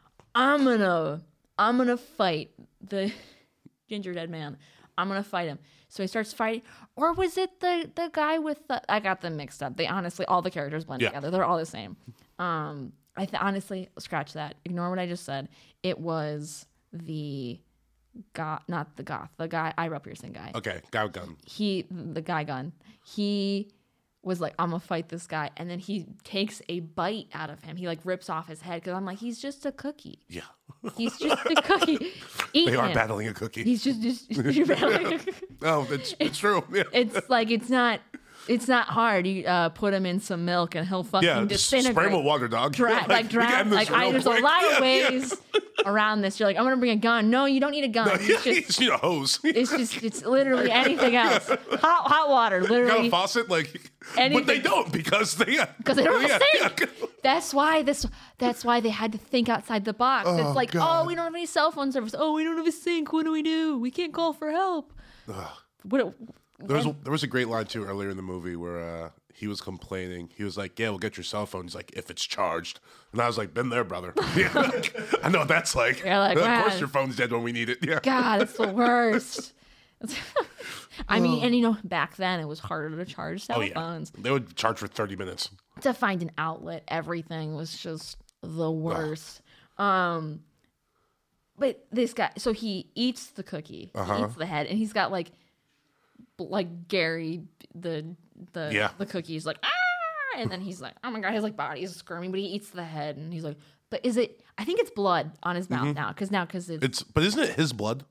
[SPEAKER 2] I'm gonna, I'm gonna fight the ginger dead man. I'm gonna fight him. So he starts fighting, or was it the the guy with the? I got them mixed up. They honestly, all the characters blend
[SPEAKER 3] Yeah.
[SPEAKER 2] together. They're all the same. Um, I th- honestly scratch that. Ignore what I just said. It was the goth, not the goth, the guy eyebrow piercing guy
[SPEAKER 3] Okay, guy with gun.
[SPEAKER 2] he the guy gun he was like, I'm gonna fight this guy, and then he takes a bite out of him. He like rips off his head because I'm like, he's just a cookie.
[SPEAKER 3] Yeah.
[SPEAKER 2] He's just a cookie. Eat
[SPEAKER 3] They are
[SPEAKER 2] him.
[SPEAKER 3] battling a cookie.
[SPEAKER 2] He's just, just you're battling.
[SPEAKER 3] Oh, it's, it's true. Yeah.
[SPEAKER 2] It's like it's not it's not hard. You uh, put him in some milk and he'll fucking
[SPEAKER 3] yeah, just
[SPEAKER 2] disintegrate.
[SPEAKER 3] spray him with water, dog.
[SPEAKER 2] Dra-
[SPEAKER 3] Like,
[SPEAKER 2] like
[SPEAKER 3] we can
[SPEAKER 2] drown.
[SPEAKER 3] end this
[SPEAKER 2] Like I,
[SPEAKER 3] real
[SPEAKER 2] there's a
[SPEAKER 3] quick.
[SPEAKER 2] lot of
[SPEAKER 3] Yeah, yeah.
[SPEAKER 2] ways around this. You're like, I'm gonna bring a gun. No, you don't need a gun.
[SPEAKER 3] No,
[SPEAKER 2] It's
[SPEAKER 3] yeah,
[SPEAKER 2] just
[SPEAKER 3] you just need a hose.
[SPEAKER 2] it's just it's literally anything else. Hot hot water,
[SPEAKER 3] Got
[SPEAKER 2] literally.
[SPEAKER 3] a faucet, like,
[SPEAKER 2] Anything.
[SPEAKER 3] but they don't because they
[SPEAKER 2] Because they don't have a
[SPEAKER 3] yeah,
[SPEAKER 2] sink.
[SPEAKER 3] yeah.
[SPEAKER 2] That's why this. That's why they had to think outside the box.
[SPEAKER 3] Oh,
[SPEAKER 2] it's like,
[SPEAKER 3] God.
[SPEAKER 2] oh, we don't have any cell phone service. Oh, we don't have a sink. What do we do? We can't call for help. What?
[SPEAKER 3] There was a, there was a great line too earlier in the movie where uh, he was complaining. He was like, "Yeah, we'll get your cell phone." He's like, "If it's charged," and I was like, "Been there, brother." Yeah, I know what that's like.
[SPEAKER 2] You're like,
[SPEAKER 3] of
[SPEAKER 2] "Man."
[SPEAKER 3] course, your phone's dead when we need it. Yeah.
[SPEAKER 2] God, it's the worst. I mean, and you know, back then it was harder to charge cell
[SPEAKER 3] Oh yeah.
[SPEAKER 2] phones.
[SPEAKER 3] They would charge for thirty minutes.
[SPEAKER 2] To find an outlet, everything was just the worst. Um, but this guy, so he eats the cookie,
[SPEAKER 3] Uh-huh.
[SPEAKER 2] he eats the head, and he's got like, like Gary, the the
[SPEAKER 3] Yeah.
[SPEAKER 2] the cookies, like ah, and then he's like, oh my god, his like body is squirming, but he eats the head, and he's like, but is it? I think it's blood on his mouth now, because now because it's,
[SPEAKER 3] It's but isn't it his blood?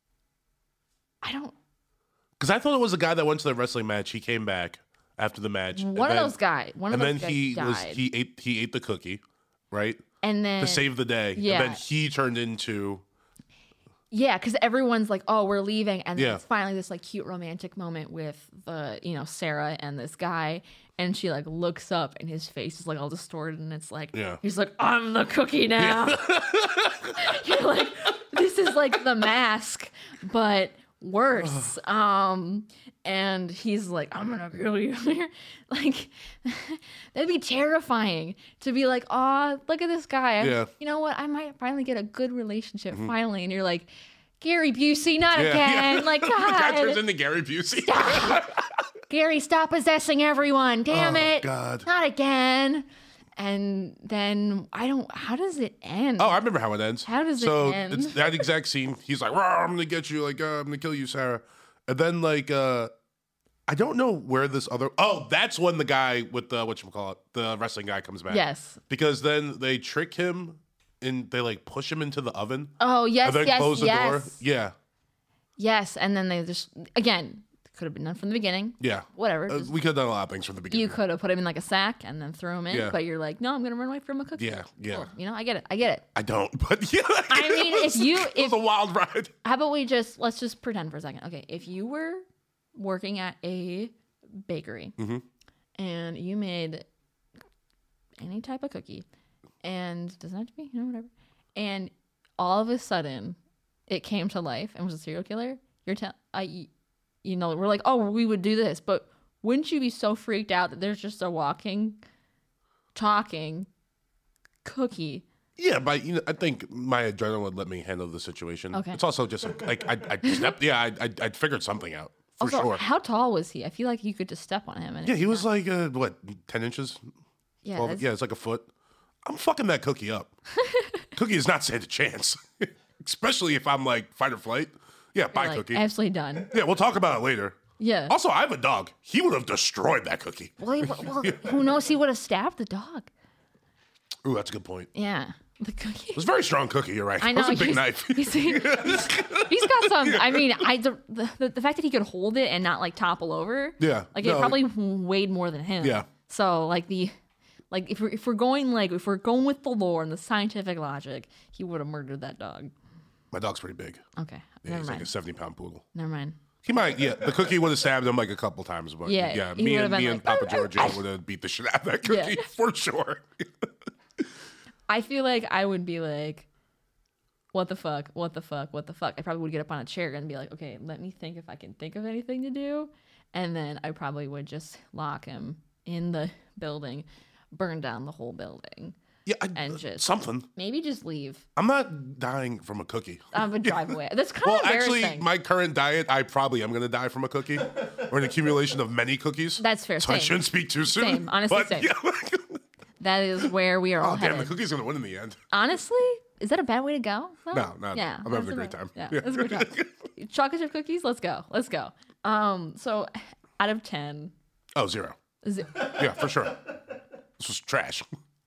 [SPEAKER 2] I don't.
[SPEAKER 3] Because I thought it was the guy that went to the wrestling match. He came back after the match. and
[SPEAKER 2] One of
[SPEAKER 3] then-
[SPEAKER 2] those guys. One of
[SPEAKER 3] And
[SPEAKER 2] those
[SPEAKER 3] then
[SPEAKER 2] guys
[SPEAKER 3] he
[SPEAKER 2] died.
[SPEAKER 3] was he ate he ate the cookie, right?
[SPEAKER 2] and then
[SPEAKER 3] To save the day.
[SPEAKER 2] yeah.
[SPEAKER 3] And then he turned into
[SPEAKER 2] yeah, because everyone's like, "Oh, we're leaving," and then
[SPEAKER 3] Yeah.
[SPEAKER 2] it's finally this like cute romantic moment with the you know Sarah and this guy, and she like looks up, and his face is like all distorted, and it's like,
[SPEAKER 3] Yeah.
[SPEAKER 2] he's like, "I'm the cookie now." You're like, this is like The Mask, but worse. um, and he's like, "I'm gonna kill you." Like, that'd be terrifying to be like, "Oh, look at this guy. I-
[SPEAKER 3] Yeah.
[SPEAKER 2] You know what? I might finally get a good relationship finally." And you're like, Gary Busey, not
[SPEAKER 3] Yeah,
[SPEAKER 2] again.
[SPEAKER 3] yeah.
[SPEAKER 2] Like,
[SPEAKER 3] the guy turns
[SPEAKER 2] God,
[SPEAKER 3] into Gary Busey.
[SPEAKER 2] Gary, stop possessing everyone. Damn
[SPEAKER 3] Oh,
[SPEAKER 2] it.
[SPEAKER 3] God.
[SPEAKER 2] Not again. And then I don't. How does it end?
[SPEAKER 3] Oh, I remember how it ends.
[SPEAKER 2] How does it
[SPEAKER 3] so
[SPEAKER 2] end?
[SPEAKER 3] it's that exact scene. He's like, "Rawr, I'm gonna get you, like, uh, I'm gonna kill you, Sarah." And then like uh I don't know where this other oh, that's when the guy with the whatchamacallit, the wrestling guy comes back.
[SPEAKER 2] Yes.
[SPEAKER 3] Because then they trick him and they like push him into the oven.
[SPEAKER 2] Oh yes,
[SPEAKER 3] and then
[SPEAKER 2] yes,
[SPEAKER 3] close the
[SPEAKER 2] yes,
[SPEAKER 3] door. Yeah.
[SPEAKER 2] yes. And then they just again could have been done from the beginning.
[SPEAKER 3] Yeah.
[SPEAKER 2] Whatever.
[SPEAKER 3] Uh,
[SPEAKER 2] just-
[SPEAKER 3] we could have done a lot of things from the beginning.
[SPEAKER 2] you could have put him in like a sack and then threw him in,
[SPEAKER 3] Yeah.
[SPEAKER 2] but you're like, no, I'm gonna run away from a cookie.
[SPEAKER 3] Yeah, yeah.
[SPEAKER 2] Cool. You know, I get it. I get it.
[SPEAKER 3] I don't, but yeah.
[SPEAKER 2] I mean, if you-
[SPEAKER 3] it
[SPEAKER 2] if-
[SPEAKER 3] was a wild ride.
[SPEAKER 2] How about we just let's just pretend for a second. Okay, if you were working at a bakery
[SPEAKER 3] Mm-hmm.
[SPEAKER 2] and you made any type of cookie, and doesn't have to be, you know, whatever, and all of a sudden it came to life and was a serial killer, you're telling, I, you know, we're like, oh, we would do this, but wouldn't you be so freaked out that there's just a walking, talking cookie?
[SPEAKER 3] Yeah, but you know, I think my adrenaline would let me handle the situation.
[SPEAKER 2] Okay.
[SPEAKER 3] It's also just like I, I, I stepped. Yeah, I, I, I figured something out for
[SPEAKER 2] also,
[SPEAKER 3] sure.
[SPEAKER 2] how tall was he? I feel like you could just step on him. And
[SPEAKER 3] Yeah, he was like uh, what, ten inches?
[SPEAKER 2] yeah,
[SPEAKER 3] twelve,
[SPEAKER 2] that's-
[SPEAKER 3] yeah, it's like a foot. I'm fucking that Cookie up. Cookie does not stand a chance, especially if I'm like fight or flight. Yeah, bye,
[SPEAKER 2] like,
[SPEAKER 3] Cookie.
[SPEAKER 2] absolutely done.
[SPEAKER 3] Yeah, we'll talk about it later.
[SPEAKER 2] Yeah.
[SPEAKER 3] Also, I have a dog. He would have destroyed that Cookie.
[SPEAKER 2] Well, he, well, who knows? He would have stabbed the dog.
[SPEAKER 3] Ooh, that's a good point.
[SPEAKER 2] Yeah, the Cookie.
[SPEAKER 3] It was a very strong Cookie. You're right.
[SPEAKER 2] I know.
[SPEAKER 3] It was a big
[SPEAKER 2] he's,
[SPEAKER 3] knife.
[SPEAKER 2] He's, he's, he's got some. I mean, I the, the the fact that he could hold it and not like topple over.
[SPEAKER 3] Yeah,
[SPEAKER 2] Like
[SPEAKER 3] no,
[SPEAKER 2] it probably weighed more than him.
[SPEAKER 3] Yeah.
[SPEAKER 2] So like the, like if we're if we're going like if we're going with the lore and the scientific logic, he would have murdered that dog.
[SPEAKER 3] My dog's pretty big.
[SPEAKER 2] Okay.
[SPEAKER 3] Yeah,
[SPEAKER 2] Never
[SPEAKER 3] he's
[SPEAKER 2] mind.
[SPEAKER 3] like a seventy pound poodle.
[SPEAKER 2] Never mind.
[SPEAKER 3] He might, yeah. The Cookie would have stabbed him like a couple times, but
[SPEAKER 2] Yeah,
[SPEAKER 3] yeah,
[SPEAKER 2] he
[SPEAKER 3] me
[SPEAKER 2] would
[SPEAKER 3] and
[SPEAKER 2] have
[SPEAKER 3] me
[SPEAKER 2] been
[SPEAKER 3] and
[SPEAKER 2] like,
[SPEAKER 3] Papa Giorgio would have beat the shit out of that Cookie
[SPEAKER 2] Yeah.
[SPEAKER 3] for sure.
[SPEAKER 2] I feel like I would be like, what the fuck? What the fuck? What the fuck? I probably would get up on a chair and be like, okay, let me think if I can think of anything to do. And then I probably would just lock him in the building, burn down the whole building.
[SPEAKER 3] Yeah, I,
[SPEAKER 2] And just-
[SPEAKER 3] something.
[SPEAKER 2] Maybe just leave.
[SPEAKER 3] I'm not dying from a cookie.
[SPEAKER 2] I would drive away. That's kind
[SPEAKER 3] Well,
[SPEAKER 2] of embarrassing.
[SPEAKER 3] actually, my current diet, I probably am going to die from a cookie or an accumulation of many cookies.
[SPEAKER 2] That's fair.
[SPEAKER 3] So I
[SPEAKER 2] Same.
[SPEAKER 3] shouldn't speak too soon.
[SPEAKER 2] Same. Honestly,
[SPEAKER 3] but,
[SPEAKER 2] same.
[SPEAKER 3] Yeah.
[SPEAKER 2] That is where we are all
[SPEAKER 3] Oh, damn, the
[SPEAKER 2] headed.
[SPEAKER 3] cookie's going to win in the end.
[SPEAKER 2] Honestly, is that a bad way to go? though?
[SPEAKER 3] No, no,
[SPEAKER 2] Yeah,
[SPEAKER 3] I'm having
[SPEAKER 2] that's
[SPEAKER 3] a great
[SPEAKER 2] bad-
[SPEAKER 3] time.
[SPEAKER 2] Yeah,
[SPEAKER 3] Yeah.
[SPEAKER 2] that's a great time. Chocolate chip cookies. Let's go. Let's go. Um. So, out of ten,
[SPEAKER 3] Oh, zero.
[SPEAKER 2] is it?
[SPEAKER 3] Yeah, for sure. This was trash.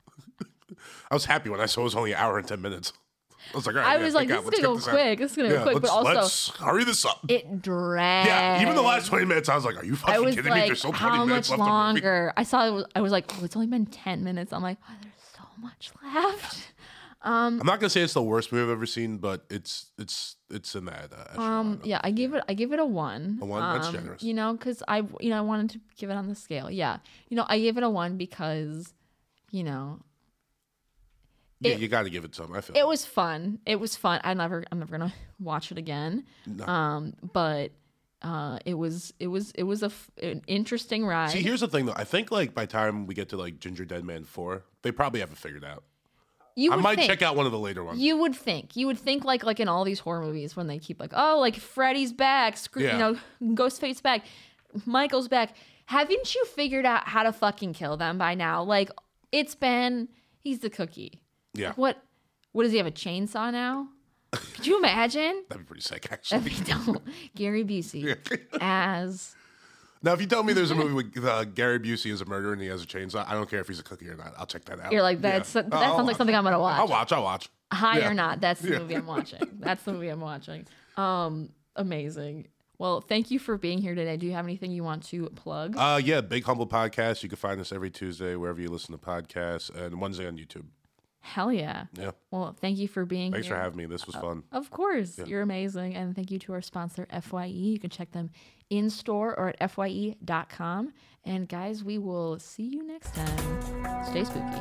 [SPEAKER 3] I was happy when I saw it was only an hour and ten minutes. I was like, all right,
[SPEAKER 2] I
[SPEAKER 3] yeah,
[SPEAKER 2] was like,
[SPEAKER 3] thank
[SPEAKER 2] this is
[SPEAKER 3] God,
[SPEAKER 2] gonna
[SPEAKER 3] let's
[SPEAKER 2] go
[SPEAKER 3] get out.
[SPEAKER 2] quick. This is gonna
[SPEAKER 3] Yeah,
[SPEAKER 2] go quick.
[SPEAKER 3] let's,
[SPEAKER 2] But also,
[SPEAKER 3] let's hurry this up.
[SPEAKER 2] it dragged.
[SPEAKER 3] Yeah, even the last twenty minutes, I was like, are you
[SPEAKER 2] I
[SPEAKER 3] fucking
[SPEAKER 2] was
[SPEAKER 3] kidding me?
[SPEAKER 2] like,
[SPEAKER 3] There's so twenty
[SPEAKER 2] how
[SPEAKER 3] minutes
[SPEAKER 2] much
[SPEAKER 3] left
[SPEAKER 2] longer? I saw it was. I was like, oh, it's only been ten minutes. I'm like, oh, there's so much left.
[SPEAKER 3] I'm not gonna say it's the worst movie I've ever seen, but it's it's it's in that. Uh, echelon.
[SPEAKER 2] Um, yeah, I give it. I give it a one.
[SPEAKER 3] A one? That's
[SPEAKER 2] Um,
[SPEAKER 3] generous.
[SPEAKER 2] You know, because I, you know, I wanted to give it on the scale. Yeah, you know, I gave it a one because, you know,
[SPEAKER 3] yeah,
[SPEAKER 2] it-
[SPEAKER 3] you got to give it some. I feel
[SPEAKER 2] it was fun. It was fun. I never, I'm never gonna watch it again.
[SPEAKER 3] No.
[SPEAKER 2] Um, but uh, it was, it was, it was a f- an interesting ride.
[SPEAKER 3] See, here's the thing though. I think like by the time we get to like Ginger Dead Man four, they probably have it figured out.
[SPEAKER 2] you
[SPEAKER 3] I
[SPEAKER 2] would
[SPEAKER 3] might
[SPEAKER 2] think,
[SPEAKER 3] check out one of the later ones.
[SPEAKER 2] You would think. You would think like like in all these horror movies when they keep like, oh, like Freddy's back, screw,
[SPEAKER 3] Yeah.
[SPEAKER 2] you know, Ghostface back, Michael's back. Haven't you figured out how to fucking kill them by now? Like it's been he's the Cookie.
[SPEAKER 3] Yeah,
[SPEAKER 2] What what does he have, a chainsaw now? Could you imagine?
[SPEAKER 3] that'd be pretty sick
[SPEAKER 2] That'd
[SPEAKER 3] actually.
[SPEAKER 2] be dope. Gary Busey as
[SPEAKER 3] Now, if you tell me there's a movie with uh, Gary Busey is a murderer and he has a chainsaw, I don't care if he's a cookie or not. I'll check that out.
[SPEAKER 2] you're like
[SPEAKER 3] Yeah.
[SPEAKER 2] that's that
[SPEAKER 3] I'll
[SPEAKER 2] sounds like
[SPEAKER 3] watch.
[SPEAKER 2] something I'm gonna watch.
[SPEAKER 3] I'll watch. I'll watch.
[SPEAKER 2] High
[SPEAKER 3] Yeah.
[SPEAKER 2] or not, that's the
[SPEAKER 3] Yeah.
[SPEAKER 2] movie I'm watching. That's the movie I'm watching. Um, amazing. Well, thank you for being here today. Do you have anything you want to plug?
[SPEAKER 3] Uh, yeah, Big Humble Podcast. You can find us every Tuesday wherever you listen to podcasts, and Wednesday on YouTube.
[SPEAKER 2] Hell yeah.
[SPEAKER 3] Yeah.
[SPEAKER 2] Well, thank you for being
[SPEAKER 3] Thanks
[SPEAKER 2] here.
[SPEAKER 3] for having me. This was fun.
[SPEAKER 2] Of course. You're amazing. And thank you to our sponsor, F Y E. You can check them in store or at F Y E dot com. And guys, we will see you next time. Stay spooky.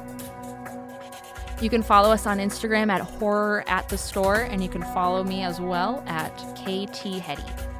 [SPEAKER 2] You can follow us on Instagram at Horror at the Store, and you can follow me as well at K T Hetty.